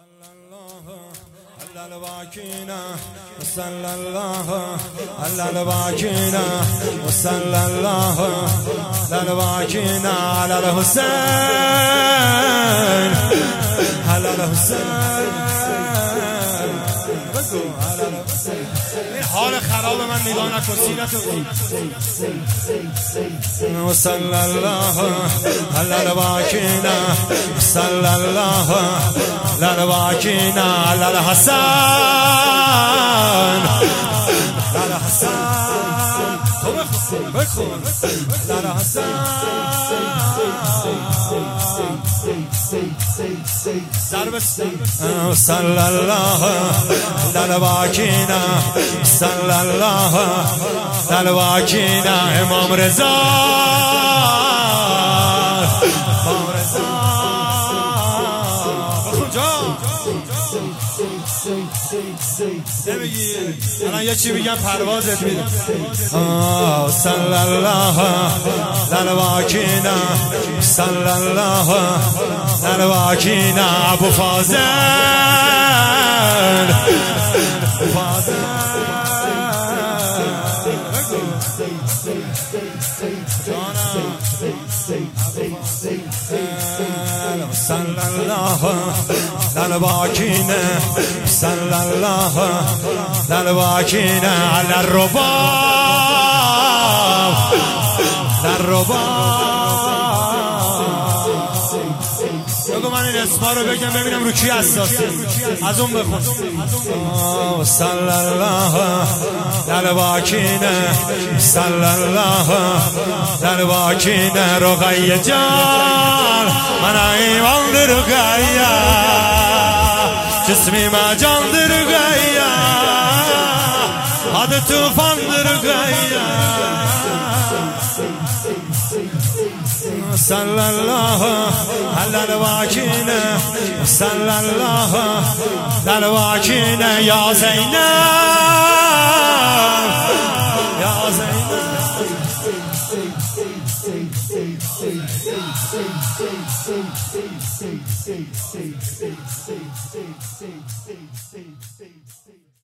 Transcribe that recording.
صلى الله على الباكينا وصلى الله على الباكينا وصلى الله على الباكينا على الحسين على الحسين حال خراب من نگاه نکن سینتو وصلى الله على الباكينا صلى الله على الباكينا على الحسن على الحسن بخون على الحسن صلى الله على الباكينا صلى الله على الباكينا امام رضا امام رضا نمیگی الان یه چی بگم پروازت میدم صلی الله علی الباکینا صلی الله علی الباکینا ابو فاضل صلى الله على الباكينا صلى الله على الباكينا على الرباب بگو من این اسما رو بگم ببینم رو کی اساسی از اون بخون صلی الله علی الباکینا صلی الله علی الباکینا رقیه جان من ایمان در رقیه جسمی ما جان در رقیه حد توفان در رقیه صلى الله على الباكينا صلى الله على الباكينا يا زينب يا زينب